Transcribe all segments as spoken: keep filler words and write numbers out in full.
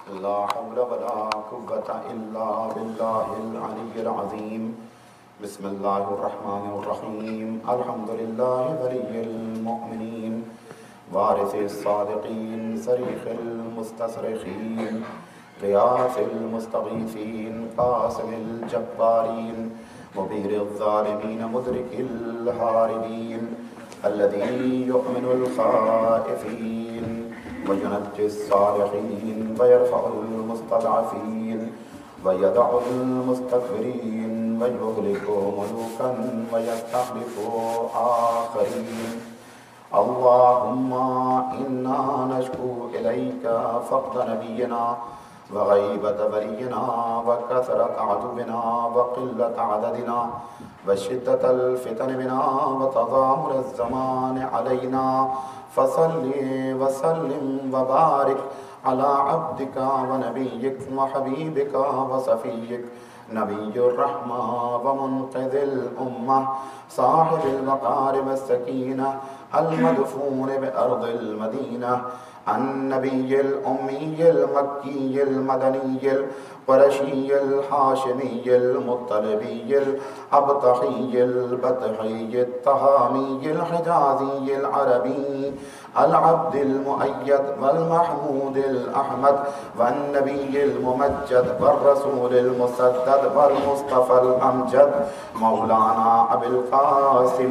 لا حول ولا قوة إلا بالله العلي العظيم. بسم الله الرحمن الرحيم. الحمد لله ولي المؤمنين وارث الصادقين صريخ المستصرخين غياث المستغيثين قاسم الجبارين مبير الظالمين مدرك الهاربين الذي يؤمن الخائفين وينجي الصالحين ويرفع المستضعفين ويدع المستكبرين ويهلك ملوكا ويستخلف آخرين. اللهم إنا نشكو إليك فقد نبينا وغيبة ولينا وكثرة عدونا وقلة عددنا وشدة الفتن بنا وتضامر الزمان علينا، فصل وسلم وبارك على عبدك ونبيك وحبيبك وصفيك نبي الرحمة ومنقذ الأمة صاحب الوقار والسكينة المدفون بأرض المدينة النبي الأمي المكي المدني القرشي الحاشمي المطلبي الأبطحي البطحي الطهامي الحجازي العربي العبد المؤيد والمحمود الأحمد والنبي الممجد والرسول المسدد والمصطفى الأمجد مولانا أبي القاسم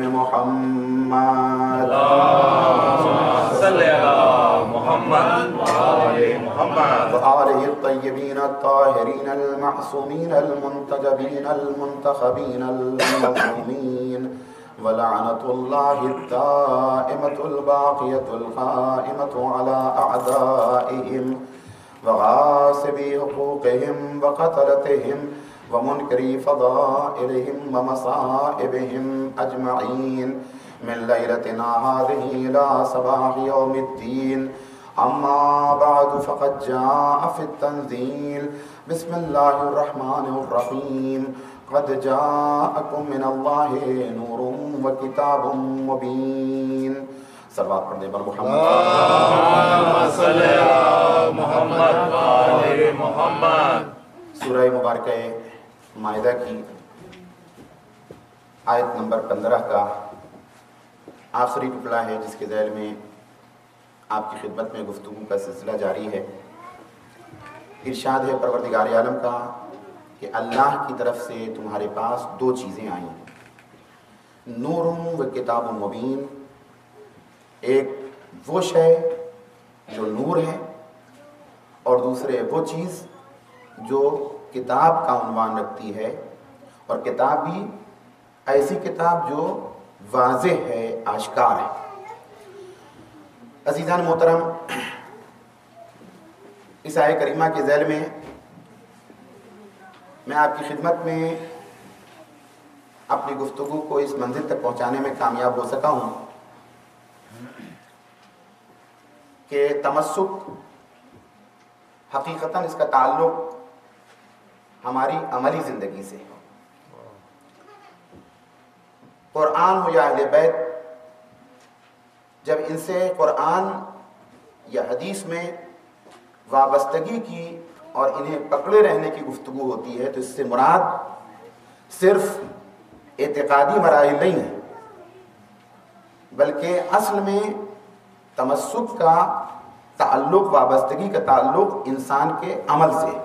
محمد. اللهم صل على محمد وآل محمد وآله الطيبين الطاهرين المعصومين المنتجبين المنتخبين المظلومين ولعنة الله الدائمة الباقية القائمة على أعدائهم وغاصبي حقوقهم وقتلتهم ومنكري فضائلهم ومصائبهم أجمعين من ليلتنا هذه إلى صباح يوم الدين. أما بعد فقد جاء في التنزيل بسم الله الرحمن الرحيم قد جاءكم من الله نور وكتاب مبين. صلوات پڑھنے پر محمد اللهم صل على محمد وآل محمد. سورہ مبارکہ مائدہ کی آیت نمبر پندرہ کا آخری ٹکڑا ہے جس کے ذیل میں آپ کی خدمت میں گفتگو کا سلسلہ جاری ہے. ارشاد ہے پروردگار عالم کا کہ اللہ کی طرف سے تمہارے پاس دو چیزیں آئی ہیں، نور و کتاب مبین. ایک وہ شے جو نور ہے اور دوسرے وہ چیز جو کتاب کا عنوان رکھتی ہے، اور کتاب بھی ایسی کتاب جو واضح ہے، آشکار ہے. عزیزان محترم، اس آیہ کریمہ کے ذیل میں میں آپ کی خدمت میں اپنی گفتگو کو اس منزل تک پہنچانے میں کامیاب ہو سکا ہوں کہ تمسک حقیقتاً اس کا تعلق ہماری عملی زندگی سے ہے. قرآن ہو یا اہل بیت، جب ان سے قرآن یا حدیث میں وابستگی کی اور انہیں پکڑے رہنے کی گفتگو ہوتی ہے تو اس سے مراد صرف اعتقادی مراحل نہیں ہے، بلکہ اصل میں تمسک کا تعلق، وابستگی کا تعلق انسان کے عمل سے ہے.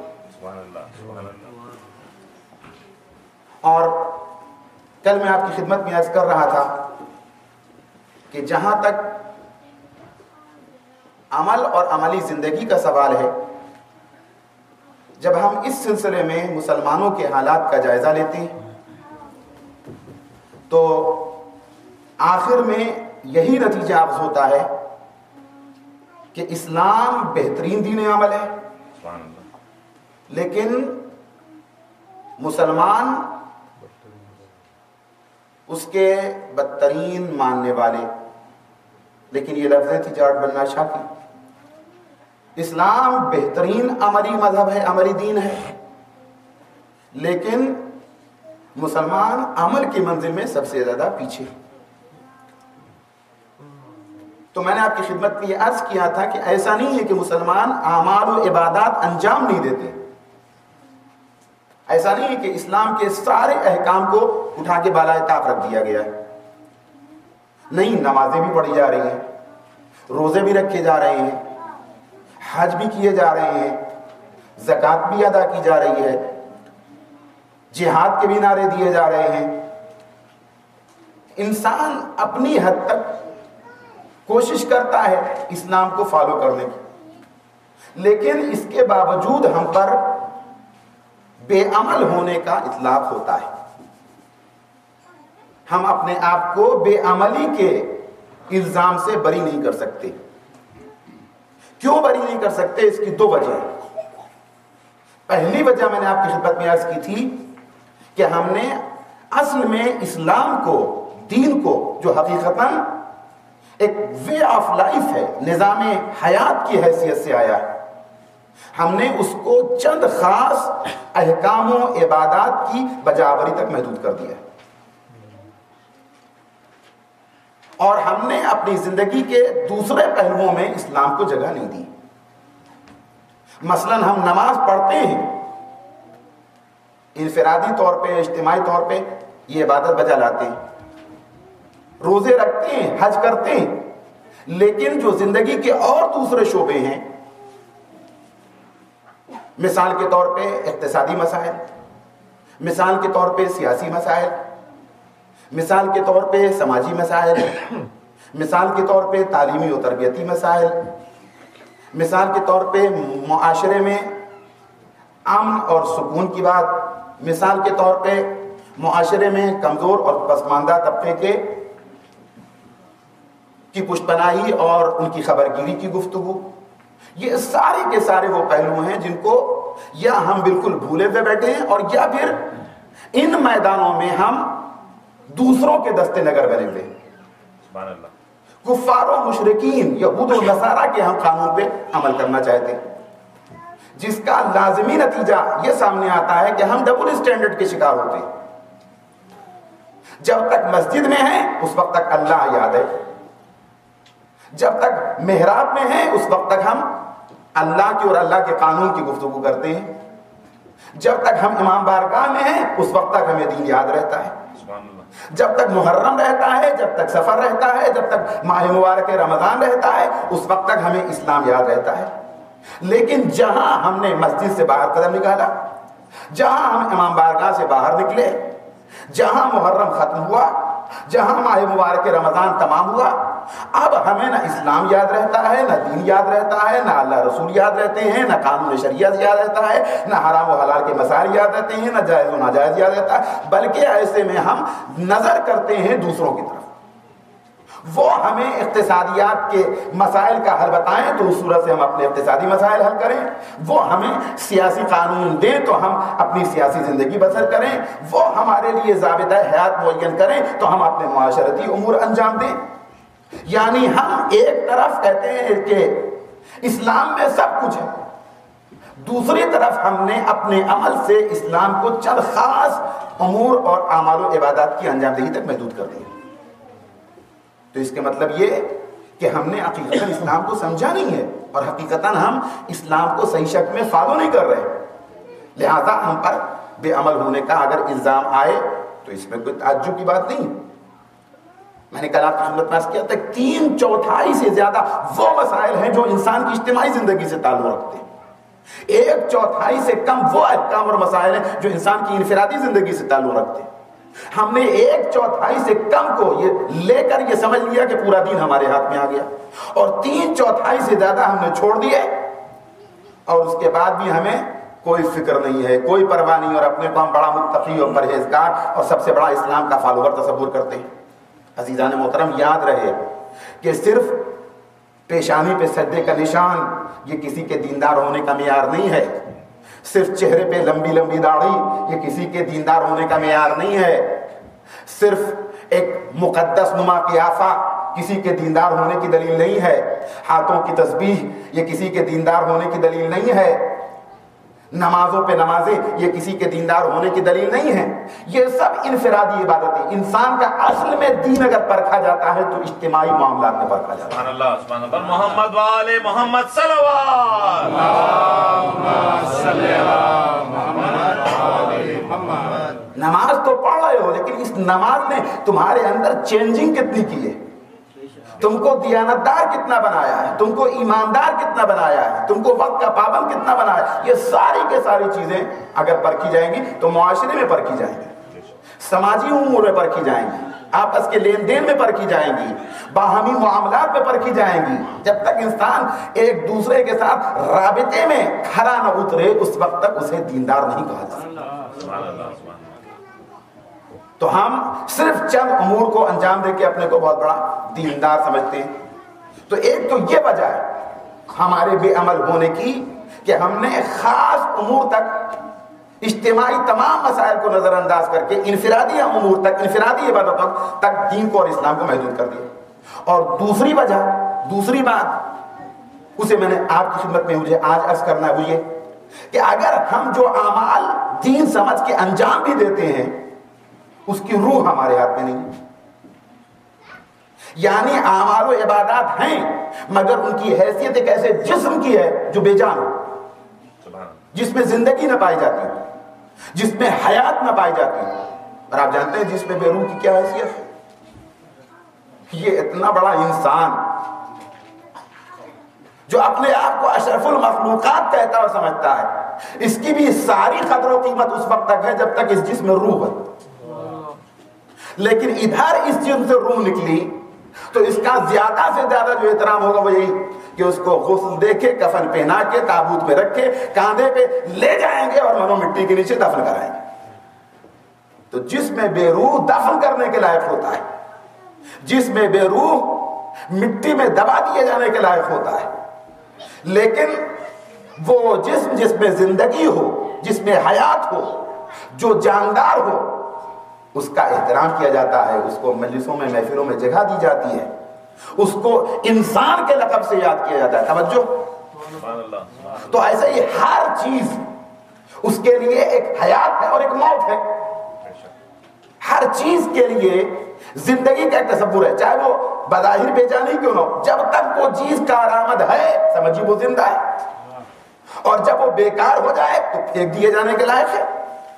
اور کل میں آپ کی خدمت میں عرض کر رہا تھا کہ جہاں تک عمل اور عملی زندگی کا سوال ہے، جب ہم اس سلسلے میں مسلمانوں کے حالات کا جائزہ لیتے ہیں تو آخر میں یہی نتیجہ اخذ ہوتا ہے کہ اسلام بہترین دین عمل ہے، لیکن مسلمان اس کے بدترین ماننے والے. لیکن یہ لفظ تجارت بننا شاکی. اسلام بہترین عملی مذہب ہے، عملی دین ہے، لیکن مسلمان عمل کی منزل میں سب سے زیادہ پیچھے. تو میں نے آپ کی خدمت میں یہ عرض کیا تھا کہ ایسا نہیں ہے کہ مسلمان اعمال و عبادات انجام نہیں دیتے، ایسا نہیں ہے کہ اسلام کے سارے احکام کو اٹھا کے بالائے طاق رکھ دیا گیا ہے، نہیں، نمازیں بھی پڑھی جا رہی ہیں، روزے بھی رکھے جا رہے ہیں، حج بھی کیے جا رہے ہیں، زکوٰۃ بھی ادا کی جا رہی ہے، جہاد کے بھی نعرے دیے جا رہے ہیں۔ انسان اپنی حد تک کوشش کرتا ہے اسلام کو فالو کرنے کی، لیکن اس کے باوجود ہم پر بے عمل ہونے کا اطلاق ہوتا ہے۔ ہم اپنے آپ کو بے عملی کے الزام سے بری نہیں کر سکتے۔ کیوں بری نہیں کر سکتے؟ اس کی دو وجہ ہیں۔ پہلی وجہ میں نے آپ کی خدمت میں عرض کی تھی کہ ہم نے اصل میں اسلام کو، دین کو، جو حقیقتاً ایک وے آف لائف ہے، نظام حیات کی حیثیت سے آیا ہے، ہم نے اس کو چند خاص احکام و عبادات کی بجاوری تک محدود کر دیا ہے، اور ہم نے اپنی زندگی کے دوسرے پہلوؤں میں اسلام کو جگہ نہیں دی۔ مثلاً ہم نماز پڑھتے ہیں، انفرادی طور پہ، اجتماعی طور پہ یہ عبادت بجا لاتے ہیں، روزے رکھتے ہیں، حج کرتے ہیں، لیکن جو زندگی کے اور دوسرے شعبے ہیں، مثال کے طور پہ اقتصادی مسائل، مثال کے طور پہ سیاسی مسائل، مثال کے طور پہ سماجی مسائل، مثال کے طور پہ تعلیمی و تربیتی مسائل، مثال کے طور پہ معاشرے میں امن اور سکون کی بات، مثال کے طور پہ معاشرے میں کمزور اور پسماندہ طبقے کے کی پشت پناہی اور ان کی خبرگیری کی گفتگو، یہ سارے کے سارے وہ پہلو ہیں جن کو یا ہم بالکل بھولے ہوئے بیٹھے ہیں، اور یا پھر ان میدانوں میں ہم دوسروں کے دستے نگر بنے ہوئے ہیں۔ سبحان اللہ۔ کفار و مشرکین، یہود و نصارہ کے ہم قانون پہ عمل کرنا چاہتے ہیں، جس کا لازمی نتیجہ یہ سامنے آتا ہے کہ ہم ڈبل اسٹینڈرڈ کے شکار ہوتے ہیں۔ جب تک مسجد میں ہیں اس وقت تک اللہ یاد ہے، جب تک محراب میں ہیں اس وقت تک ہم اللہ کی اور اللہ کے قانون کی گفتگو کرتے ہیں، جب تک ہم امام بارگاہ میں ہیں اس وقت تک ہمیں دین یاد رہتا ہے، جب تک محرم رہتا ہے، جب تک سفر رہتا ہے، جب تک ماہ مبارک رمضان رہتا ہے، اس وقت تک ہمیں اسلام یاد رہتا ہے۔ لیکن جہاں ہم نے مسجد سے باہر قدم نکالا، جہاں ہم امام بارگاہ سے باہر نکلے، جہاں محرم ختم ہوا، جہاں ماہ مبارک رمضان تمام ہوا، اب ہمیں نہ اسلام یاد رہتا ہے، نہ دین یاد رہتا ہے، نہ اللہ رسول یاد رہتے ہیں، نہ قانون شریعت یاد رہتا ہے، نہ حرام و حلال کے مسائل یاد رہتے ہیں، نہ جائز و ناجائز یاد رہتا ہے، بلکہ ایسے میں ہم نظر کرتے ہیں دوسروں کی طرف۔ وہ ہمیں اقتصادیات کے مسائل کا حل بتائیں تو اس صورت سے ہم اپنے اقتصادی مسائل حل کریں، وہ ہمیں سیاسی قانون دیں تو ہم اپنی سیاسی زندگی بسر کریں، وہ ہمارے لیے ضابطۂ حیات معین کریں تو ہم اپنے معاشرتی امور انجام دیں۔ یعنی ہم ایک طرف کہتے ہیں کہ اسلام میں سب کچھ ہے، دوسری طرف ہم نے اپنے عمل سے اسلام کو چند خاص امور اور اعمال و عبادات کی انجام دہی تک محدود کر دیا۔ تو اس کے مطلب یہ کہ ہم نے حقیقتاً اسلام کو سمجھا نہیں ہے، اور حقیقتاً ہم اسلام کو صحیح شکل میں فالو نہیں کر رہے، لہذا ہم پر بے عمل ہونے کا اگر الزام آئے تو اس میں کوئی تعجب کی بات نہیں۔ میں نے کل آپ کی خدمت میں عرض کیا تھا تین چوتھائی سے زیادہ وہ مسائل ہیں جو انسان کی اجتماعی زندگی سے تعلق رکھتے ہیں، ایک چوتھائی سے کم وہ احکام اور مسائل ہیں جو انسان کی انفرادی زندگی سے تعلق رکھتے ہیں۔ ہم نے ایک چوتھائی سے کم کو یہ لے کر یہ سمجھ لیا کہ پورا دین ہمارے ہاتھ میں آ گیا، اور تین چوتھائی سے زیادہ ہم نے چھوڑ دیے، اور اس کے بعد بھی ہمیں کوئی فکر نہیں ہے، کوئی پرواہ نہیں، اور اپنے کو ہم بڑا متقی اور پرہیزگار اور سب سے بڑا اسلام کا فالوور تصور کرتے ہیں۔ عزیزان محترم، یاد رہے کہ صرف پیشانی پہ سجدے کا نشان یہ کسی کے دیندار ہونے کا معیار نہیں ہے، صرف چہرے پہ لمبی لمبی داڑھی یہ کسی کے دیندار ہونے کا معیار نہیں ہے، صرف ایک مقدس نما قیافہ کسی کے دیندار ہونے کی دلیل نہیں ہے، ہاتھوں کی تسبیح یہ کسی کے دیندار ہونے کی دلیل نہیں ہے، نمازوں پہ نمازیں یہ کسی کے دیندار ہونے کی دلیل نہیں ہے. یہ سب انفرادی عبادتیں. انسان کا اصل میں دین اگر پرکھا جاتا ہے تو اجتماعی معاملات میں پرکھا جاتا ہے. سبحان اللہ سبحان اللہ. محمد والے محمد صلوات. اللہم صلی علی محمد والے محمد. نماز تو پڑھ رہے ہو لیکن اس نماز نے تمہارے اندر چینجنگ کتنی کی ہے؟ تم کو دیانتدار کتنا بنایا ہے؟ تم کو ایماندار کتنا بنایا ہے؟ تم کو وقت کا پابند کتنا بنایا ہے؟ یہ ساری کے ساری چیزیں اگر پرکھی جائیں گی تو معاشرے میں پرکھی جائیں گی, سماجی امور میں پرکھی جائیں گی, آپس کے لین دین میں پرکھی جائیں گی, باہمی معاملات میں پرکھی جائیں گی. جب تک انسان ایک دوسرے کے ساتھ رابطے میں کھڑا نہ اترے اس وقت تک اسے دیندار نہیں کہا جا سکتا. تو ہم صرف چند امور کو انجام دے کے اپنے کو بہت بڑا دیندار سمجھتے ہیں. تو ایک تو یہ وجہ ہے ہمارے بے عمل ہونے کی کہ ہم نے خاص امور تک, اجتماعی تمام مسائل کو نظر انداز کر کے انفرادی امور تک, انفرادی عبادتوں تک دین کو اور اسلام کو محدود کر دیا. اور دوسری وجہ, دوسری بات اسے میں نے آپ کی خدمت میں مجھے آج عرض کرنا ہے وہ یہ کہ اگر ہم جو اعمال دین سمجھ کے انجام بھی دیتے ہیں اس کی روح ہمارے ہاتھ میں نہیں. یعنی اعمال و عبادات ہیں مگر ان کی حیثیت ایک ایسے جسم کی ہے جو بے جان ہو, جس میں زندگی نہ پائی جاتی ہو, جس میں حیات نہ پائی جاتی ہو. اور آپ جانتے ہیں جس میں بے روح کی کیا حیثیت ہے؟ یہ اتنا بڑا انسان جو اپنے آپ کو اشرف المخلوقات کہتا اور سمجھتا ہے, اس کی بھی ساری قدر و قیمت اس وقت تک ہے جب تک اس جسم میں روح ہے. لیکن ادھر اس جسم سے روح نکلی تو اس کا زیادہ سے زیادہ جو احترام ہوگا وہ یہی کہ اس کو غسل دے کے, کفن پہنا کے, تابوت میں رکھ کے کاندھے پہ لے جائیں گے اور منو مٹی کے نیچے دفن کرائیں گے. تو جس میں بے روح دفن کرنے کے لائق ہوتا ہے, جس میں بے روح مٹی میں دبا دیے جانے کے لائق ہوتا ہے. لیکن وہ جسم جس میں زندگی ہو, جس میں حیات ہو, جو جاندار ہو, اس کا احترام کیا جاتا ہے, اس کو مجلسوں میں محفلوں میں جگہ دی جاتی ہے, اس کو انسان کے لقب سے یاد کیا جاتا ہے. توجہ. تو ایسے ہی ہر چیز اس کے لیے ایک حیات ہے اور ایک موت ہے. ہر چیز کے لیے زندگی کا ایک تصور ہے, چاہے وہ بظاہر بے جانی کیوں نہ ہو. جب تک وہ چیز کارآمد ہے سمجھیے وہ زندہ ہے, اور جب وہ بیکار ہو جائے تو پھینک دیے جانے کے لائق ہے.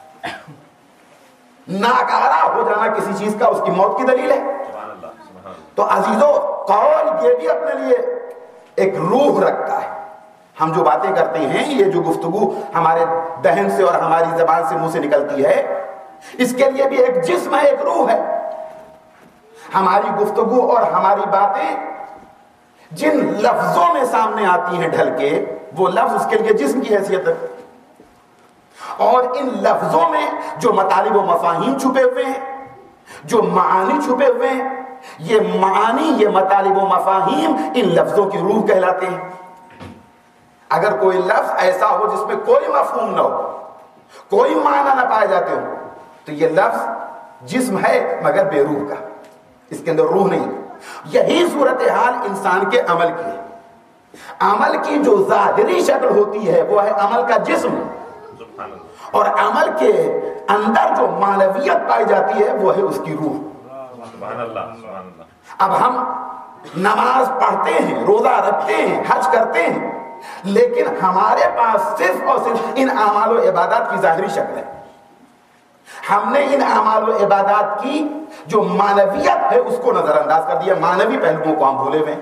ناکارہ ہو جانا کسی چیز کا اس کی موت کی دلیل ہے. تو عزیزو, قول یہ بھی اپنے لیے ایک روح رکھتا ہے. ہم جو باتیں کرتے ہیں, یہ جو گفتگو ہمارے دہن سے اور ہماری زبان سے منہ سے نکلتی ہے, اس کے لیے بھی ایک جسم ہے, ایک روح ہے. ہماری گفتگو اور ہماری باتیں جن لفظوں میں سامنے آتی ہیں ڈھل کے, وہ لفظ اس کے لیے جسم کی حیثیت ہے. اور ان لفظوں میں جو مطالب و مفاہیم چھپے ہوئے ہیں, جو معانی چھپے ہوئے ہیں, یہ معانی, یہ مطالب و مفاہیم ان لفظوں کی روح کہلاتے ہیں. اگر کوئی لفظ ایسا ہو جس میں کوئی مفہوم نہ ہو, کوئی معنی نہ پائے جاتے ہو, تو یہ لفظ جسم ہے مگر بے روح کا, اس کے اندر روح نہیں. یہی صورتحال انسان کے عمل کی ہے. عمل کی جو ظاہری شکل ہوتی ہے وہ ہے عمل کا جسم, اور عمل کے اندر جو معنویت پائی جاتی ہے وہ ہے اس کی روح. سبحان اللہ سبحان اللہ. اب ہم نماز پڑھتے ہیں, روزہ رکھتے ہیں, حج کرتے ہیں, لیکن ہمارے پاس صرف اور صرف ان اعمال و عبادات کی ظاہری شکل ہے. ہم نے ان اعمال و عبادات کی جو معنویت ہے اس کو نظر انداز کر دیا, معنوی پہلوؤں کو ہم بھولے ہوئے.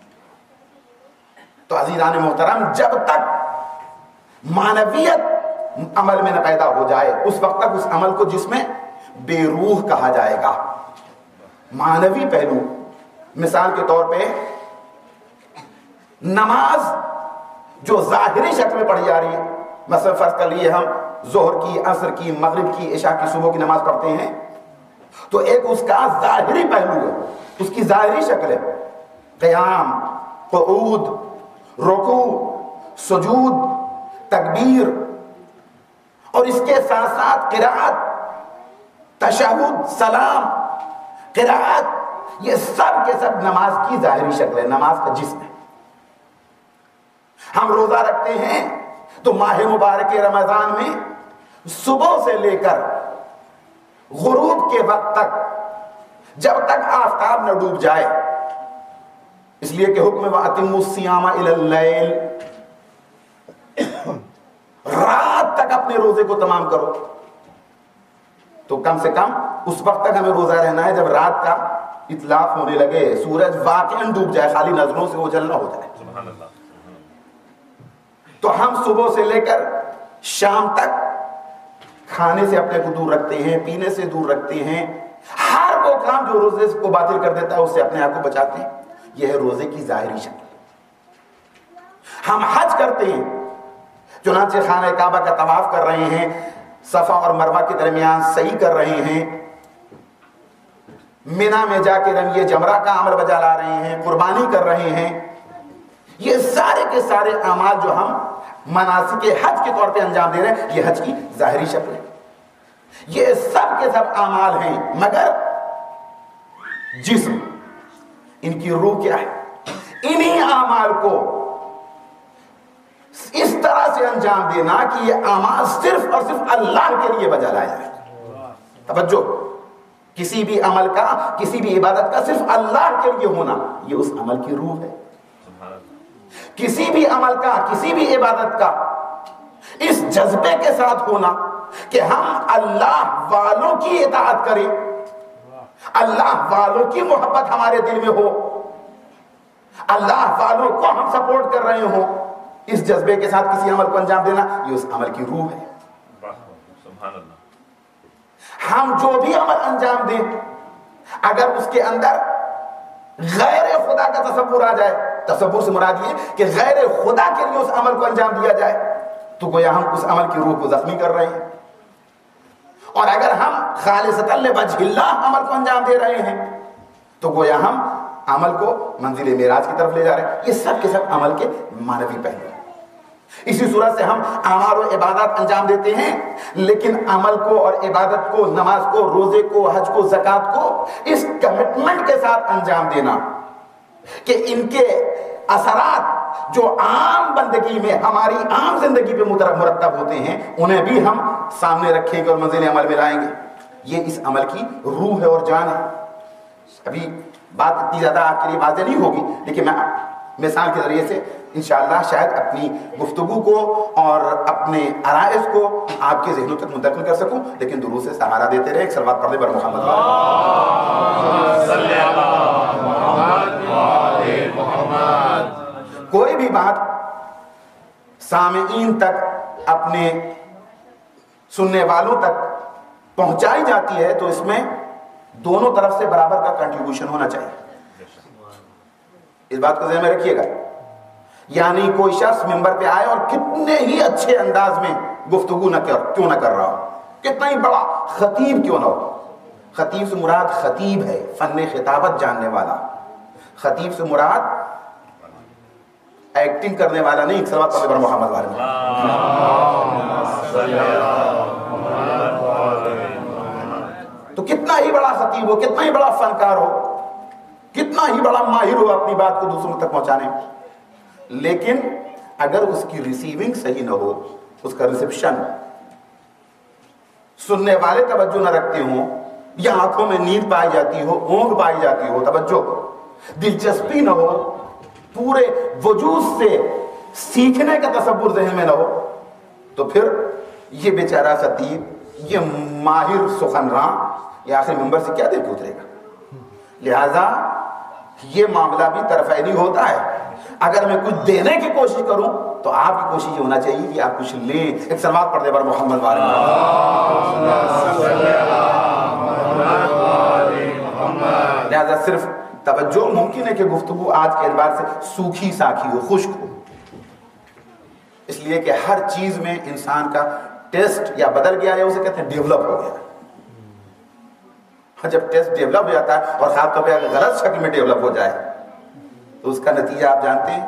تو عزیزان محترم, جب تک معنویت عمل میں نہ پیدا ہو جائے اس وقت تک اس عمل کو جس میں بے روح کہا جائے گا. معنوی پہلو, مثال کے طور پہ نماز جو ظاہری شکل میں پڑھی جا رہی ہے, مثلا فرض کر لیے ہم ظہر کی, عصر کی, مغرب کی, عشاء کی, صبح کی نماز پڑھتے ہیں, تو ایک اس کا ظاہری پہلو ہے, اس کی ظاہری شکل ہے قیام, قعود, رکوع, سجود, تکبیر, اور اس کے ساتھ ساتھ قرات, تشہد, سلام, قرات, یہ سب کے سب نماز کی ظاہری شکل ہے, نماز کا جسم ہے. ہم روزہ رکھتے ہیں تو ماہ مبارک رمضان میں صبح سے لے کر غروب کے وقت تک، جب تک آفتاب نہ ڈوب جائے، اس لیے کہ حکم وَأَتِمُّوا الصِّيَامَ إِلَى اللَّيْلِ، رات تک اپنے روزے کو تمام کرو. تو کم سے کم اس وقت تک ہمیں روزہ رہنا ہے جب رات کا اطلاق ہونے لگے، سورج واقعاً ڈوب جائے، خالی نظروں سے اوجھل نہ ہو جائے. سبحان اللہ. تو ہم صبح سے لے کر شام تک کھانے سے اپنے کو دور رکھتے ہیں، پینے سے دور رکھتے ہیں، ہر وہ کام جو روزے کو باطل کر دیتا ہے اس سے اپنے آپ کو بچاتے ہیں. یہ ہے روزے کی ظاہری شکل. ہم حج کرتے ہیں، چنانچہ خانہ کعبہ کا طواف کر رہے ہیں، صفا اور مروہ کے درمیان سعی کر رہے ہیں، مینا میں جا کے رمیے جمرہ کا عمل بجا لا رہے ہیں، قربانی کر رہے ہیں. یہ سارے کے سارے اعمال جو ہم مناسک حج کے طور پہ انجام دے رہے ہیں، یہ حج کی ظاہری شکل ہے. یہ سب کے سب اعمال ہیں، مگر جسم، ان کی روح کیا ہے؟ انہی اعمال کو اس طرح سے انجام دینا کہ یہ اعمال صرف اور صرف اللہ کے لیے بجا لایا جائے. توجہ، کسی بھی عمل کا، کسی بھی عبادت کا صرف اللہ کے لیے ہونا، یہ اس عمل کی روح ہے. کسی بھی عمل کا، کسی بھی عبادت کا اس جذبے کے ساتھ ہونا کہ ہم اللہ والوں کی اطاعت کریں، اللہ والوں کی محبت ہمارے دل میں ہو، اللہ والوں کو ہم سپورٹ کر رہے ہوں، اس جذبے کے ساتھ کسی عمل کو انجام دینا، یہ اس عمل کی روح ہے. سبحان اللہ. ہم جو بھی عمل انجام دیں، اگر اس کے اندر غیر خدا کا تصور آ جائے، تصور سے مراد یہ کہ غیر خدا کے لیے اس عمل کو انجام دیا جائے، تو گویا ہم اس عمل کی روح کو زخمی کر رہے ہیں. اور اگر ہم خالصۃ لوجہ اللہ عمل کو انجام دے رہے ہیں، تو گویا ہم عمل کو منزل معراج کی طرف لے جا رہے ہیں. یہ سب کے سب عمل کے معنوی پہلو ہیں. اسی صورت سے ہم اعمال و عبادات انجام دیتے ہیں، لیکن عمل کو اور عبادت کو، نماز کو، روزے کو، حج کو، زکوٰۃ کو اس کمٹمنٹ کے ساتھ انجام دینا کہ ان کے اثرات جو عام بندگی میں، ہماری عام زندگی پہ مرتب ہوتے ہیں، انہیں بھی ہم سامنے رکھیں گے اور منزل عمل میں لائیں گے. یہ اس عمل کی روح ہے اور جان ہے. ابھی بات اتنی زیادہ آپ کے لیے واضح نہیں ہوگی، لیکن میں مثال کے ذریعے سے انشاءاللہ شاید اپنی گفتگو کو اور اپنے عرائض کو آپ کے ذہنوں تک منتقل کر سکوں. لیکن دروس سے سہارا دیتے رہے. ایک صلوات پڑھ دے بر محمد صلی اللہ. کوئی بھی بات سامعین تک، اپنے سننے والوں تک پہنچائی جاتی ہے تو اس میں دونوں طرف سے برابر کا کنٹریبیوشن ہونا چاہیے. اس بات کو ذہن میں رکھیے گا. یعنی کوئی شخص ممبر پہ آئے اور کتنے ہی اچھے انداز میں گفتگو نہ کر کیوں نہ کر رہا ہو، کتنا ہی بڑا خطیب کیوں نہ ہو. خطیب سے مراد خطیب ہے فن خطابت جاننے والا. خطیب سے مراد ایکٹنگ کرنے والا نہیں. صلوات پڑھیں پر محمد والے میں. تو کتنا ہی بڑا خطیب ہو، کتنا ہی بڑا فنکار ہو، کتنا ہی بڑا ماہر ہو اپنی بات کو دوسروں تک پہنچانے میں، لیکن اگر اس کی ریسیونگ صحیح نہ ہو، اس کا ریسیپشن، سننے والے توجہ نہ رکھتے ہوں، یا آنکھوں میں نیند پائی جاتی ہو، اونگ پائی جاتی ہو، توجہ، دلچسپی نہ ہو، پورے وجود سے سیکھنے کا تصور ذہن میں نہ ہو، تو پھر یہ بیچارہ خطیب، یہ ماہر سخنراں، یہ آخر ممبر سے کیا دے کے اترے گا. لہذا یہ معاملہ بھی طرفینی ہوتا ہے. اگر میں کچھ دینے کی کوشش کروں تو آپ کی کوشش یہ ہونا چاہیے کہ آپ کچھ لیں. ایک صلوات پڑھ دے بر محمد والے میں. لہذا صرف توجہ، ممکن ہے کہ گفتگو آج کے اعتبار سے سوکھی ساکھی ہو، خشک ہو، اس لیے کہ ہر چیز میں انسان کا ٹیسٹ یا بدل گیا ہے، اسے کہتے ہیں ڈیولپ ہو گیا. جب ٹیسٹ ڈیولپ ہو جاتا ہے، اور خاص طور پہ اگر غلط شکل میں ڈیولپ ہو جائے، تو اس کا نتیجہ آپ جانتے ہیں.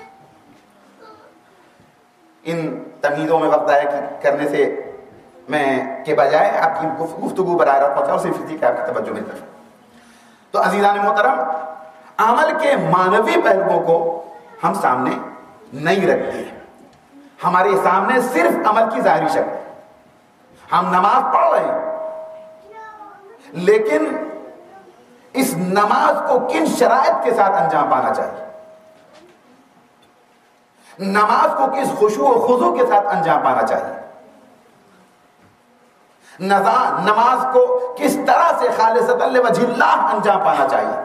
ان تمہیدوں میں وقت ضائع کرنے سے میں کے بجائے آپ کی گفتگو براہ راست پہنچاؤں، صرف اسی کہ آپ کی توجہ میری طرف. تو عزیزان محترم، عمل کے معنوی پہلوؤں کو ہم سامنے نہیں رکھتے ہیں. ہمارے سامنے صرف عمل کی ظاہری شکل. ہم نماز پڑھ رہے ہیں لیکن اس نماز کو کن شرائط کے ساتھ انجام پانا چاہیے, نماز کو کس خشوع و خضوع کے ساتھ انجام پانا چاہیے, نماز کو کس طرح سے خالصۃ لوجہ اللہ انجام پانا چاہیے,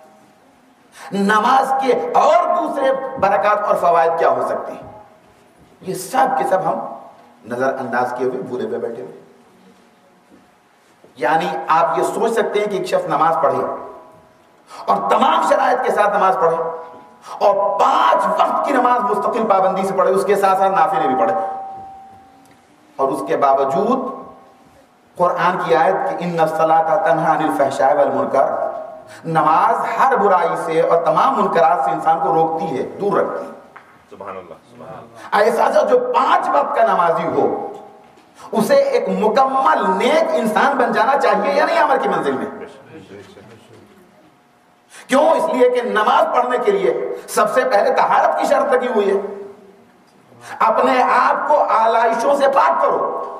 نماز کے اور دوسرے برکات اور فوائد کیا ہو سکتے ہیں, یہ سب کے سب ہم نظر انداز کیے ہوئے بھولے پہ بیٹھے ہوئے. یعنی آپ یہ سوچ سکتے ہیں کہ ایک شخص نماز پڑھے اور تمام شرائط کے ساتھ نماز پڑھے اور پانچ وقت کی نماز مستقل پابندی سے پڑھے, اس کے ساتھ ساتھ نافلے بھی پڑھے, اور اس کے باوجود قرآن کی آیت کہ ان الصلاۃ تنہی عن الفحشاء والمنکر, نماز ہر برائی سے اور تمام منکرات سے انسان کو روکتی ہے, دور رکھتی ہے. سبحان اللہ, سبحان اللہ. ایسا جو پانچ وقت کا نمازی ہو اسے ایک مکمل نیک انسان بن جانا چاہیے یا نہیں عمل کی منزل میں؟ کیوں؟ اس لیے کہ نماز پڑھنے کے لیے سب سے پہلے طہارت کی شرط لگی ہوئی ہے. اپنے آپ کو آلائشوں سے پاک کرو,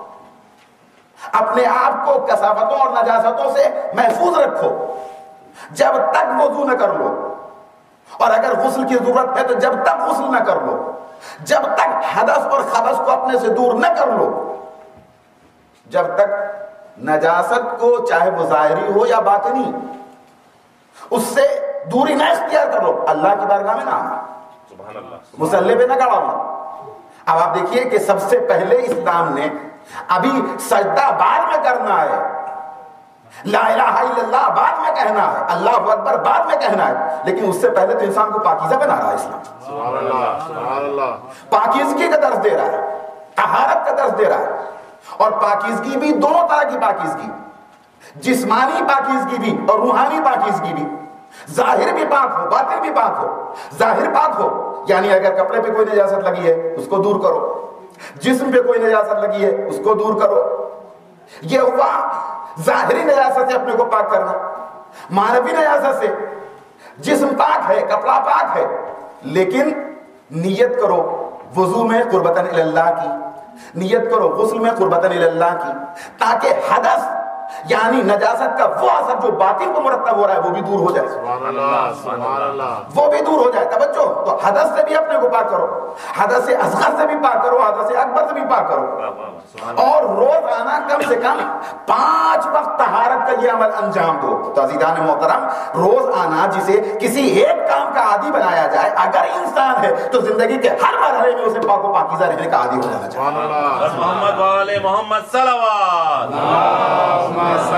اپنے آپ کو کثافتوں اور نجاستوں سے محفوظ رکھو. جب تک وضو نہ کر لو, اور اگر غسل کی ضرورت ہے تو جب تک غسل نہ کر لو, جب تک حدث اور خبث کو اپنے سے دور نہ کر لو, جب تک نجاست کو چاہے وہ ظاہری ہو یا باطنی اس سے دوری نہ اختیار کرو, اللہ کی بارگاہ میں نہ آنا, سبحان اللہ, مصلی پہ نہ کھڑا ہونا. اب آپ دیکھیے کہ سب سے پہلے اسلام نے ابھی سجدہ بعد میں کرنا ہے, لا الہ الا اللہ بعد میں کہنا ہے, اللہ اکبر بعد میں کہنا ہے, لیکن اس سے پہلے تو انسان کو پاکیزہ بنا رہا ہے اسلام. سبحان اللہ, سبحان اللہ. پاکیزگی کا درس دے رہا ہے, طہارت کا درس دے رہا ہے, اور پاکیزگی بھی دونوں طرح کی پاکیزگی, جسمانی پاکیزگی بھی اور روحانی پاکیزگی بھی. ظاہر بھی پاک ہو, باطن بھی پاک ہو. ظاہر پاک ہو یعنی اگر کپڑے پہ کوئی نجاست لگی ہے اس کو دور کرو, جسم پہ کوئی نجاست لگی ہے اس کو دور کرو. یہ ہوا ظاہری نجاست سے اپنے کو پاک کرنا. معنوی نجاست سے جسم پاک ہے, کپڑا پاک ہے, لیکن نیت کرو وضو میں قربتاً الی اللہ کی, نیت کرو غسل میں قربتاً الی اللہ کی, تاکہ حدث یعنی نجاست کا وہ اثر جو باطن کو مرتب ہو رہا ہے وہ بھی دور ہو جائے. سبحان اللہ, سبحان اللہ. وہ بھی دور ہو جائے. توجہ, تو حدث سے بھی اپنے کو پاک کرو, حدث اصغر سے بھی پاک کرو, حدث اکبر سے بھی پاک کرو, اور روزانہ کم سے کم پانچ وقت طہارت کا یہ عمل انجام دو. تو عزیزان محترم, روزانہ جسے کسی ایک کام کا عادی بنایا جائے, اگر انسان ہے تو زندگی کے ہر مرحلے میں اسے پاک و پاکیزہ رہنے کا عادی ہو جانا چاہیے. سبحان اللہ. محمد والے محمد صلوات.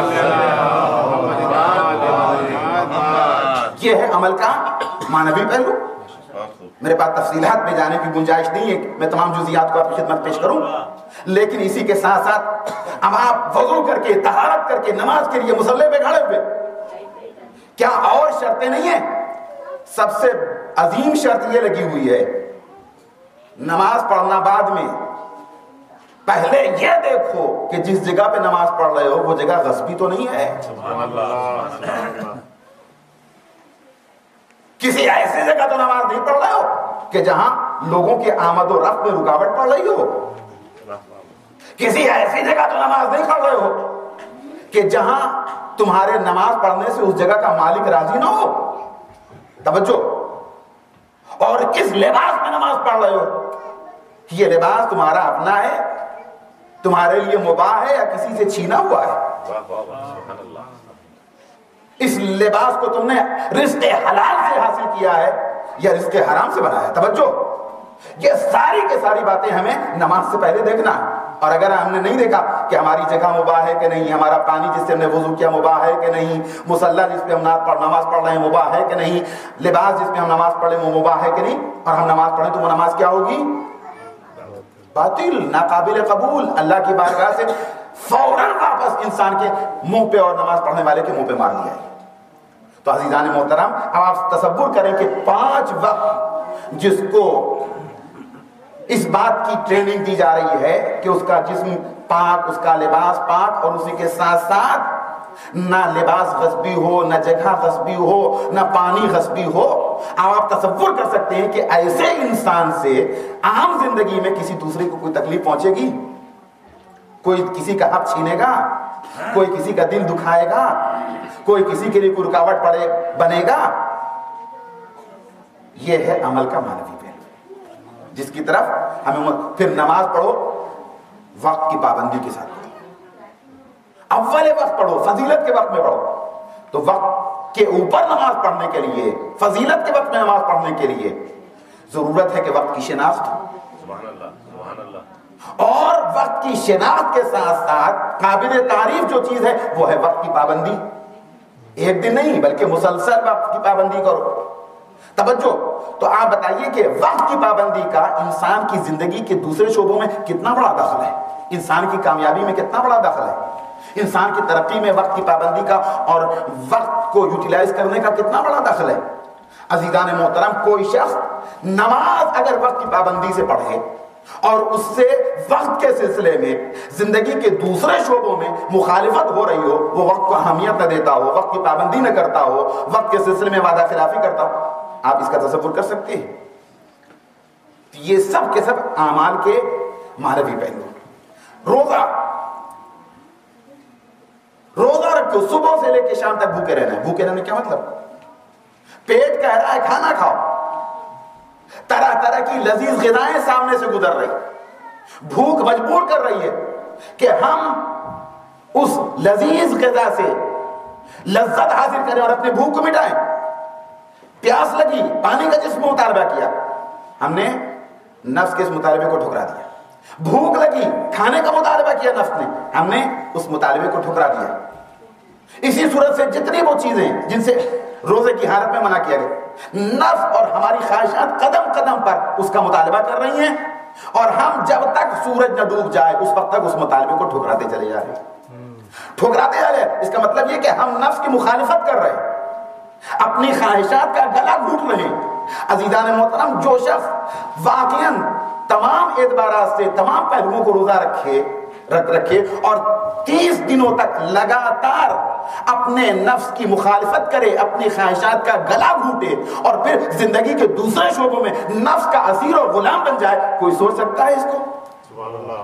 یہ ہے عمل کا معنوی پہلو. میرے پاس تفصیلات میں جانے کی گنجائش نہیں ہے, میں تمام جزئیات کو آپ کی خدمت پیش کروں, لیکن اسی کے ساتھ ساتھ اب آپ وضو کر کے طہارت کر کے نماز کے لیے مصلی پہ کھڑے ہوئے, کیا اور شرطیں نہیں ہیں؟ سب سے عظیم شرط یہ لگی ہوئی ہے, نماز پڑھنا بعد میں پہلے یہ دیکھو کہ جس جگہ پہ نماز پڑھ رہے ہو وہ جگہ غصبی تو نہیں ہے. سبحان اللہ. کسی ایسی جگہ تو نماز نہیں پڑھ رہے ہو کہ جہاں لوگوں کے آمد و رفت میں رکاوٹ پڑ رہی ہو. کسی ایسی جگہ تو نماز نہیں پڑھ رہے ہو کہ جہاں تمہارے نماز پڑھنے سے اس جگہ کا مالک راضی نہ ہو. توجہ, اور کس لباس میں نماز پڑھ رہے ہو, یہ لباس تمہارا اپنا ہے, تمہارے لیے مباح ہے یا کسی سے چھینا ہوا ہے. اس لباس کو تم نے رزق حلال سے حاصل کیا ہے یا رزق حرام سے بنایا ہے. توجہ, یہ ساری کے ساری باتیں ہمیں نماز سے پہلے دیکھنا ہے. اور اگر ہم نے نہیں دیکھا کہ ہماری جگہ مباح ہے کہ نہیں, ہمارا پانی جس سے ہم نے وضو کیا مباح ہے کہ نہیں, مصلی جس پہ ہم نماز پڑھ رہے ہیں مباح ہے کہ نہیں, لباس جس پہ ہم نماز پڑھ رہے ہیں وہ مباح ہے کہ نہیں, اور ہم نماز پڑھیں تو وہ نماز کیا ہوگی؟ باطل, ناقابل قبول. اللہ کی بارگاہ سے فوراً واپس انسان کے منہ پہ اور نماز پڑھنے والے کے منہ پہ مار دیا ہے. تو عزیزان محترم, اب آپ تصور کریں کہ پانچ وقت جس کو اس بات کی ٹریننگ دی جا رہی ہے کہ اس کا جسم پاک, اس کا لباس پاک, اور اسی کے ساتھ ساتھ نہ لباس غصبی ہو, نہ جگہ غصبی ہو, نہ پانی غصبی ہو, اب آپ تصور کر سکتے ہیں کہ ایسے انسان سے عام زندگی میں کسی دوسرے کو کوئی تکلیف پہنچے گی؟ کوئی کسی کا حق چھینے گا؟ کوئی کسی کا دل دکھائے گا؟ کوئی کسی کے لیے کوئی رکاوٹ پڑے بنے گا؟ یہ ہے عمل کا معنوی پہلو، جس کی طرف ہمیں پھر نماز پڑھو وقت کی پابندی کے ساتھ پڑھو، اول وقت پڑھو، فضیلت کے وقت میں پڑھو۔ تو وقت کے اوپر نماز پڑھنے کے لیے، فضیلت کے وقت میں نماز پڑھنے کے لیے ضرورت ہے کہ وقت کی شناخت ہو، سبحان اللہ سبحان اللہ، اور وقت کی شناخت کے ساتھ ساتھ قابل تعریف جو چیز ہے وہ ہے وقت کی پابندی۔ ایک دن نہیں بلکہ مسلسل وقت کی پابندی کرو۔ توجہ، تو آپ بتائیے کہ وقت کی پابندی کا انسان کی زندگی کے دوسرے شعبوں میں کتنا بڑا دخل ہے، انسان کی کامیابی میں کتنا بڑا دخل ہے، انسان کی ترقی میں وقت کی پابندی کا اور وقت کو یوٹیلائز کرنے کا کتنا بڑا دخل ہے۔ عزیزان محترم، کوئی شخص نماز اگر وقت کی پابندی سے پڑھے اور اس سے وقت کے سلسلے میں زندگی کے دوسرے شعبوں میں مخالفت ہو رہی ہو، وہ وقت کو اہمیت نہ دیتا ہو، وقت کی پابندی نہ کرتا ہو، وقت کے سلسلے میں وعدہ خلافی کرتا ہو، آپ اس کا تصور کر سکتے ہیں؟ یہ سب کے سب اعمال کے معنوی پہلو۔ روزہ روزہ رکھو، صبح سے لے کے شام تک بھوکے رہنا ہے۔ بھوکے رہنے کا مطلب پیٹ کہہ رہا ہے کھانا کھاؤ، طرح طرح کی لذیذ غذائیں سامنے سے گزر رہی، بھوک مجبور کر رہی ہے کہ ہم اس لذیذ غذا سے لذت حاصل کریں اور اپنے بھوک کو مٹائیں۔ پیاس لگی، پانی کا جسم مطالبہ کیا، ہم نے نفس کے اس مطالبے کو ٹھکرا دیا۔ بھوک لگی، کھانے کا مطالبہ کیا نفس نے، ہم نے اس مطالبے کو ٹھکرا دیا۔ اسی صورت سے جتنی وہ چیزیں جن سے روزے کی حالت میں منع کیا گیا، نفس اور ہماری خواہشات قدم قدم پر اس کا مطالبہ کر رہی ہیں، اور ہم جب تک سورج نہ ڈوب جائے اس وقت تک اس مطالبے کو ٹھکراتے چلے جا رہے ہیں ٹھکراتے جا رہے ہیں اس کا مطلب یہ کہ ہم نفس کی مخالفت کر رہے ہیں، اپنی خواہشات کا گلا گھونٹ رہے ہیں۔ عزیزان محترم، جو شخص واقعاً تمام اعتبارات سے تمام پہلوؤں کو روزہ رکھے رکھ رکھے اور تیس دنوں تک لگاتار اپنے نفس کی مخالفت کرے، اپنی خواہشات کا گلا گھونٹے اور پھر زندگی کے دوسرے شعبوں میں نفس کا اسیر اور غلام بن جائے، کوئی سوچ سکتا ہے اس کو؟ سبحان اللہ۔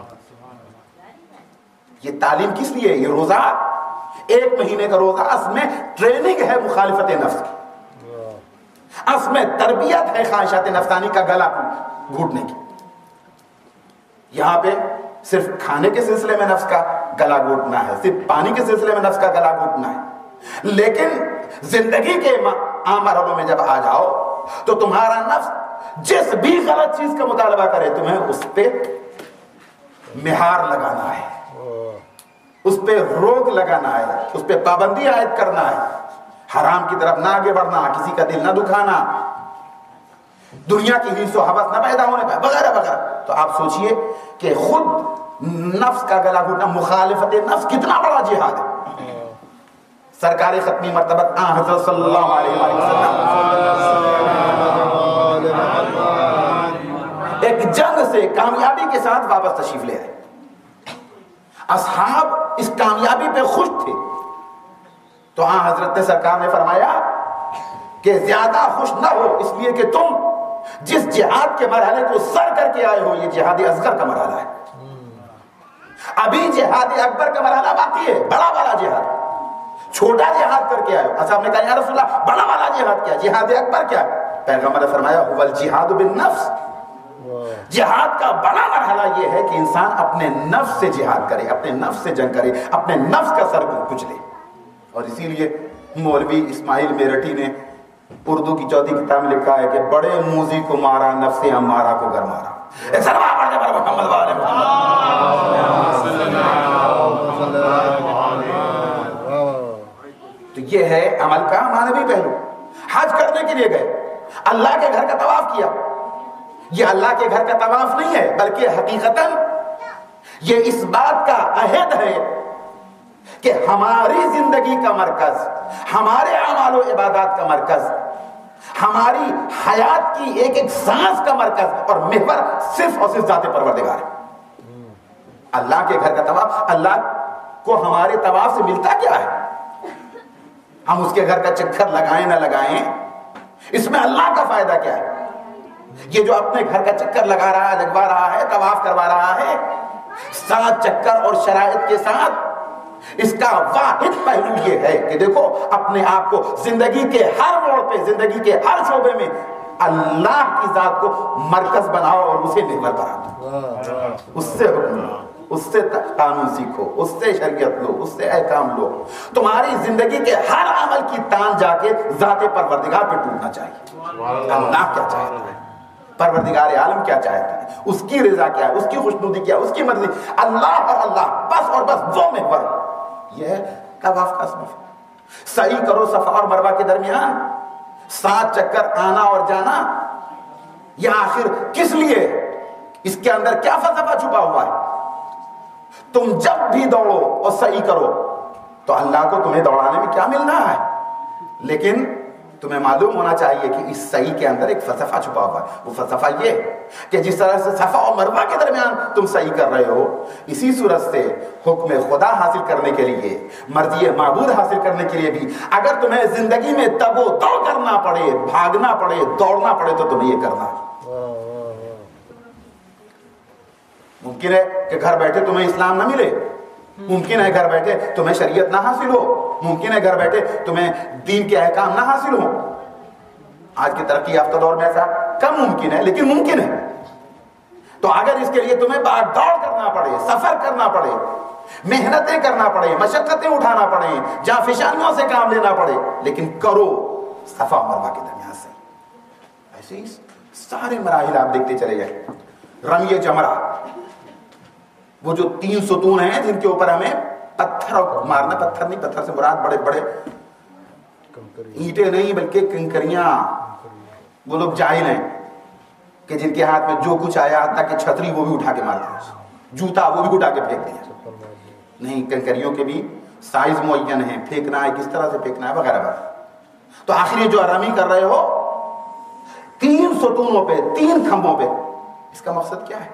یہ تعلیم کس لیے؟ یہ روزہ، ایک مہینے کا روزہ اصل میں ٹریننگ ہے مخالفت نفس کی، اصل میں تربیت ہے خواہشات نفسانی کا گلا گھونٹنے کی۔ یہاں پہ صرف کھانے کے سلسلے میں نفس کا گلا گھونٹنا ہے، صرف پانی کے سلسلے میں نفس کا گلا گھونٹنا ہے، لیکن زندگی کے عام مرحلوں میں جب آ جاؤ تو تمہارا نفس جس بھی غلط چیز کا مطالبہ کرے تمہیں اس پہ مہار لگانا ہے، اس پہ روک لگانا ہے، اس پہ پابندی عائد کرنا ہے، حرام کی طرف نہ آگے بڑھنا، کسی کا دل نہ دکھانا، دنیا کی حرص و ہوس نہ پیدا ہونے پہ، وغیرہ وغیرہ۔ تو آپ سوچئے کہ خود نفس کا گلا گھونٹنا، مخالفت نفس کتنا بڑا جہاد ہے۔ سرکار ختمی مرتبہ آن حضرت صلی اللہ علیہ وسلم ایک جنگ سے کامیابی کے ساتھ واپس تشریف لے آئے۔ اصحاب اس کامیابی پہ خوش تھے، تو آن حضرت نے سرکار نے فرمایا کہ زیادہ خوش نہ ہو، اس لیے کہ تم جس جہاد کے مرحلے کو سر کر کے آئے ہو یہ جہاد اصغر کا مرحلہ ہے، ابھی جہاد اکبر کا مرحلہ باقی ہے، بڑا والا جہاد، چھوٹا جہاد کر کے آئے ہو۔ اصحاب نے کہا یا رسول اللہ بڑا والا جہاد کیا، جہاد اکبر کیا؟ پیغمبر نے فرمایا هو الجہاد بالنفس، جہاد کا بڑا مرحلہ یہ ہے کہ انسان اپنے نفس سے جہاد کرے، اپنے نفس سے جنگ کرے، اپنے نفس کا سر کچلے۔ اور اسی لیے مولوی اسماعیل میرٹھی نے اردو کی چوتھی کتاب میں لکھا ہے کہ بڑے موذی کو مارا نفس امارہ کو گر مارا۔ ایک سلوہ پڑھنے پر محمد والے تو یہ ہے عمل کا معنوی پہلو۔ حج کرنے کے لیے گئے، اللہ کے گھر کا طواف کیا، یہ اللہ کے گھر کا طواف نہیں ہے بلکہ حقیقتاً یہ اس بات کا عہد ہے کہ ہماری زندگی کا مرکز، ہمارے اعمال و عبادات کا مرکز، ہماری حیات کی ایک ایک سانس کا مرکز اور محور صرف اور صرف ذات پروردگار ہے۔ اللہ کے گھر کا طواف، اللہ کو ہمارے طواف سے ملتا کیا ہے؟ ہم اس کے گھر کا چکر لگائیں نہ لگائیں، اس میں اللہ کا فائدہ کیا ہے؟ یہ جو اپنے گھر کا چکر لگا رہا ہے، لگوا رہا ہے، طواف کروا رہا ہے، سات چکر اور شرائط کے ساتھ، اس کا واحد پہلو یہ ہے کہ دیکھو اپنے آپ کو زندگی کے ہر موڑ پہ، زندگی کے ہر شعبے میں اللہ کی ذات کو مرکز بناؤ اور اسے محور بناؤ، اس سے حکم لو، اس سے قانون سیکھو، اس سے شریعت لو، اس سے احکام لو. تمہاری زندگی کے ہر عمل کی تان جا کے ذات پروردگار پہ ٹوٹنا چاہیے. اللہ کیا چاہتا ہے، پروردگار عالم کیا چاہتا ہے، اس کی رضا کیا ہے، اس کی خوشنودی کیا ہے، اس کی مرضی، اللہ اور اللہ، بس اور بس وہ محور. یہ ہے طواف کا سفر. صحیح کرو صفا اور مروہ کے درمیان سات چکر آنا اور جانا. یہ آخر کس لیے؟ اس کے اندر کیا فلسفہ چھپا ہوا ہے؟ تم جب بھی دوڑو اور صحیح کرو تو اللہ کو تمہیں دوڑانے میں کیا ملنا ہے، لیکن تمہیں معلوم ہونا چاہیے کہ اس صحیح کے اندر ایک فلسفہ چھپا ہوا ہے. وہ فلسفہ یہ کہ جس طرح سے صفا اور مروہ کے درمیان تم صحیح کر رہے ہو، اسی صورت سے حکم خدا حاصل کرنے کے لیے، مرضی معبود حاصل کرنے کے لیے بھی اگر تمہیں زندگی میں تب و دو کرنا پڑے، بھاگنا پڑے، دوڑنا پڑے تو تمہیں یہ کرنا ہے. ممکن ہے کہ گھر بیٹھے تمہیں اسلام نہ ملے، ممکن ہے گھر بیٹھے تمہیں شریعت نہ حاصل ہو، ممکن ہے گھر بیٹھے تمہیں دین کے احکام نہ حاصل ہو. آج کے ترقی یافتہ دور میں ایسا کم ممکن ہے، لیکن ممکن ہے. تو اگر اس کے لیے تمہیں باہر دوڑ کرنا پڑے، سفر کرنا پڑے، محنتیں کرنا پڑے، مشقتیں اٹھانا پڑے، جہاں فشانیوں سے کام لینا پڑے، لیکن کرو صفا مروہ کے درمیان سے. ایسے ہی سارے مراحل آپ دیکھتے چلے جائیں. رمی جمرہ، وہ جو تین ستون ہیں جن کے اوپر ہمیں پتھر مارنا، پتھر نہیں، پتھر سے مراد بڑے بڑے اینٹیں نہیں بلکہ کنکریاں. وہ لوگ جاہل ہیں کہ جن کے ہاتھ میں جو کچھ آیا، حتیٰ کہ چھتری وہ بھی اٹھا کے مار دیا، جوتا وہ بھی اٹھا کے پھینک دیا. نہیں، کنکریوں کے بھی سائز معین ہیں، پھینکنا ہے کس طرح سے پھینکنا ہے وغیرہ وغیرہ. تو آخر یہ جو رمی کر رہے ہو تین ستونوں پہ، تین کھمبوں پہ، اس کا مقصد کیا ہے؟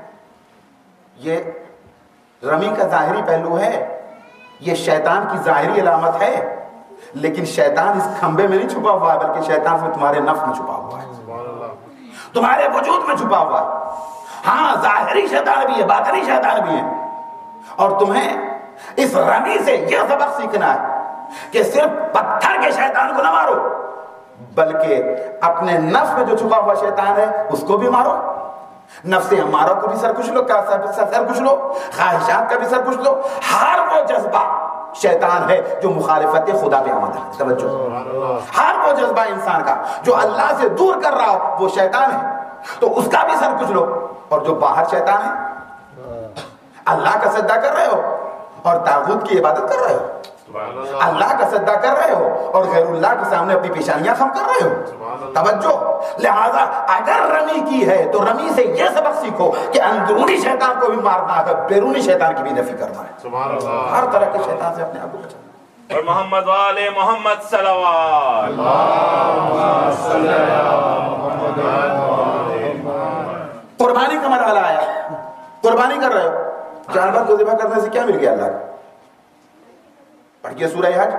یہ رمی کا ظاہری پہلو ہے، یہ شیطان کی ظاہری علامت ہے، لیکن شیطان اس کھمبے میں نہیں چھپا ہوا ہے، بلکہ شیطان میں تمہارے نفس میں چھپا ہوا ہے، تمہارے وجود میں چھپا ہوا ہے. ہاں، ظاہری شیطان بھی ہے، باطنی شیطان بھی ہے. اور تمہیں اس رمی سے یہ سبق سیکھنا ہے کہ صرف پتھر کے شیطان کو نہ مارو، بلکہ اپنے نفس میں جو چھپا ہوا شیطان ہے اس کو بھی مارو. نفس امارہ کو بھی سر کچھ لو، سر کچھ لو، خواہشات کا بھی سر کچھ لو. ہر وہ جذبہ شیطان ہے جو مخالفت خدا پہ آمد ہے. توجہ، ہر وہ جذبہ انسان کا جو اللہ سے دور کر رہا ہو وہ شیطان ہے، تو اس کا بھی سر کچھ لو. اور جو باہر شیطان ہے، اللہ کا سجدہ کر رہے ہو اور طاغوت کی عبادت کر رہے ہو، اللہ کا سجدہ کر رہے ہو اور غیر اللہ کے سامنے اپنی پیشانیاں خم کر رہے ہو. توجہ، لہذا اگر رمی کی ہے تو رمی سے یہ سبق سیکھو کہ اندرونی شیطان کو بھی مارنا ہے، بیرونی شیطان کی بھی نفی کرنا ہے. ہر طرح کے شیطان سے اپنے آپ کو بچانا. اور محمد والے محمد صلوات. قربانی کا مرحلہ آیا. قربانی کر رہے ہو، جانور کو ذبح کرنے سے کیا مل گیا اللہ کا؟ پڑھئے سورہ حج،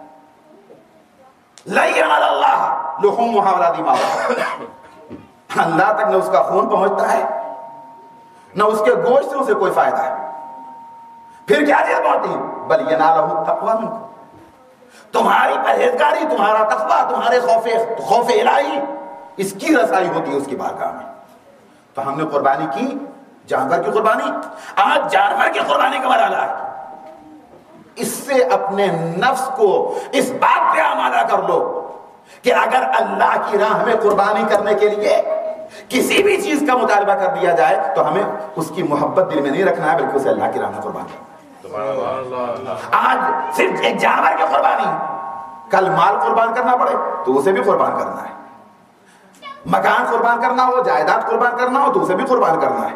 لَن يَنَالَ اللَّهَ لُحُومُهَا وَلَا دِمَاؤُهَا. اللہ تک نہ اس کا خون پہنچتا ہے نہ اس کے گوشت سے اسے کوئی فائدہ ہے. پھر کیا چیز پہنچتی ہے؟ بل يَنَالَهُ التَّقْوَىٰ مِنكُمْ. تمہاری پرہیزگاری، تمہارا تقویٰ، تمہارے خوف خوف الہی، اس کی رسائی ہوتی ہے اس کی بارگاہ میں. تو ہم نے قربانی کی، جانور کی قربانی. آج جانور کی قربانی کا مرحلہ ہے. اس سے اپنے نفس کو اس بات پہ آمادہ کر لو کہ اگر اللہ کی راہ میں قربانی کرنے کے لیے کسی بھی چیز کا مطالبہ کر دیا جائے تو ہمیں اس کی محبت دل میں نہیں رکھنا ہے، بلکہ اسے اللہ کی راہ میں قربان کرنا. آج صرف ایک جانور کی قربانی، کل مال قربان کرنا پڑے تو اسے بھی قربان کرنا ہے. مکان قربان کرنا ہو، جائیداد قربان کرنا ہو تو اسے بھی قربان کرنا ہے.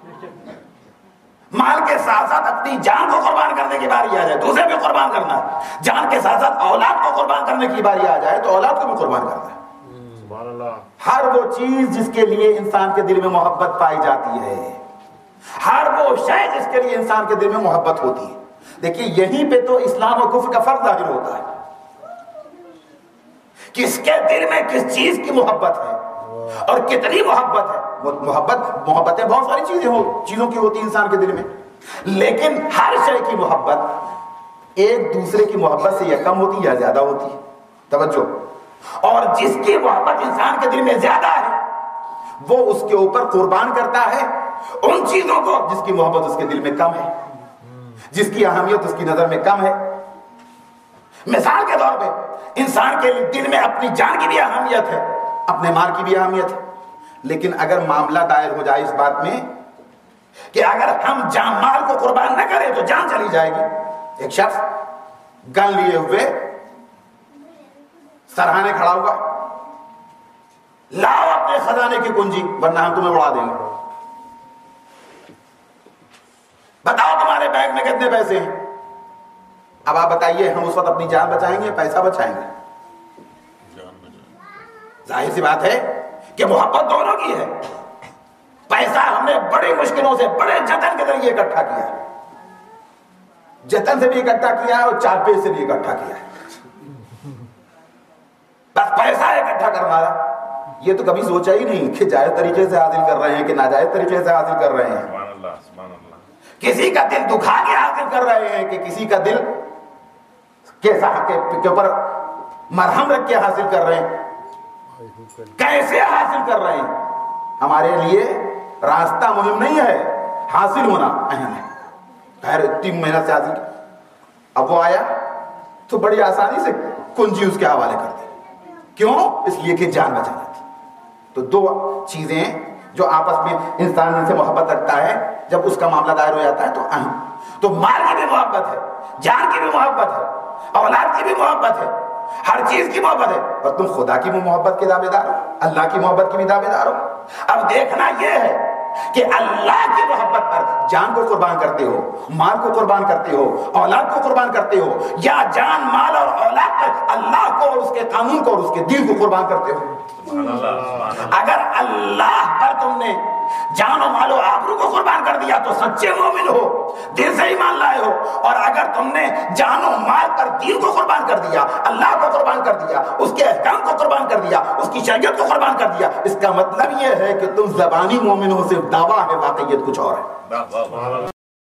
مال کے ساتھ ساتھ اپنی جان کو قربان کرنے کی باری آ جائے تو اسے بھی قربان کرنا ہے. جان کے ساتھ ساتھ اولاد کو قربان کرنے کی باری آ جائے تو اولاد کو بھی قربان کرنا ہے. سبحان اللہ. ہر وہ چیز جس کے لیے انسان کے دل میں محبت پائی جاتی ہے، ہر وہ شے جس کے لیے انسان کے دل میں محبت ہوتی ہے. دیکھیے، یہیں پہ تو اسلام اور کفر کا فرق ظاہر ہوتا ہے کس کے دل میں کس چیز کی محبت ہے اور کتنی محبت ہے. محبت محبتیں بہت ساری چیزیں ہو چیزوں کی ہوتی انسان کے دل میں، لیکن ہر شے کی محبت ایک دوسرے کی محبت سے یا کم ہوتی یا زیادہ ہوتی ہے. توجہ. اور جس کی محبت انسان کے دل میں زیادہ ہے وہ اس کے اوپر قربان کرتا ہے ان چیزوں کو جس کی محبت اس کے دل میں کم ہے، جس کی اہمیت اس کی نظر میں کم ہے. مثال کے طور پہ انسان کے دل میں اپنی جان کی بھی اہمیت ہے، اپنے مال کی بھی اہمیت ہے، لیکن اگر معاملہ دائر ہو جائے اس بات میں کہ اگر ہم جان مال کو قربان نہ کریں تو جان چلی جائے گی. ایک شخص گن لیے ہوئے سرہانے کھڑا ہوا، لاؤ اپنے خزانے کی کنجی ورنہ ہم تمہیں اڑا دیں گے. بتاؤ تمہارے بیگ میں کتنے پیسے ہیں. اب آپ بتائیے ہم اس وقت اپنی جان بچائیں گے پیسہ بچائیں گے؟ ظاہر سی بات ہے کہ محبت دونوں کی ہے. پیسہ ہم نے بڑی مشکلوں سے بڑے جتن کے ذریعے اکٹھا کیا ہے، جتن سے بھی اکٹھا کیا ہے اور چار پیس سے بھی اکٹھا کیا ہے. بس پیسہ اکٹھا کرنا رہا. یہ تو کبھی سوچا ہی نہیں کہ جائز طریقے سے حاصل کر رہے ہیں کہ ناجائز طریقے سے حاصل کر رہے ہیں. سبحان اللہ سبحان اللہ. کسی کا دل دکھا کے حاصل کر رہے ہیں کہ کسی کا دل کیسا کے اوپر مرہم رکھ کے حاصل کر رہے ہیں. کیسے حاصل کر رہے ہیں؟ ہمارے لیے راستہ مهم نہیں ہے، حاصل ہونا اہم ہے. خیر اتنی محنت سے حاصل کیا. اب وہ آیا تو بڑی آسانی سے کنجی اس کے حوالے کر دی. کیوں؟ اس لیے کہ جان بچانا تھی. تو دو چیزیں جو آپس میں انسان ان سے محبت رکھتا ہے جب اس کا معاملہ دائر ہو جاتا ہے تو اہم. تو مال کی بھی محبت ہے، جان کی بھی محبت ہے، اولاد کی بھی محبت ہے، ہر چیز کی محبت ہے. اور تم خدا کی بھی محبت کے دعوے دار ہو، اللہ کی محبت کی بھی دعوے دار ہو. اب دیکھنا یہ ہے کہ اللہ کی محبت پر جان کو قربان کرتے ہو، مال کو قربان کرتے ہو، اولاد کو قربان کرتے ہو، یا جان مال اور اولاد پر اللہ کو اور اس کے قانون کو اور اس کے دین کو قربان کرتے ہو. اگر اللہ پر تم نے جان و مال و آبرو کو قربان کر دیا تو سچے مومن ہو، دل سے ایمان لائے ہو. اور اگر تم نے جان و مال پر دین کو قربان کر دیا، اللہ کو قربان کر دیا، اس کے احکام کو قربان کر دیا، اس کی شریعت کو قربان کر دیا، اس کا مطلب یہ ہے کہ تم زبانی مومن ہو، صرف دعویٰ ہے، واقعیت کچھ اور ہے.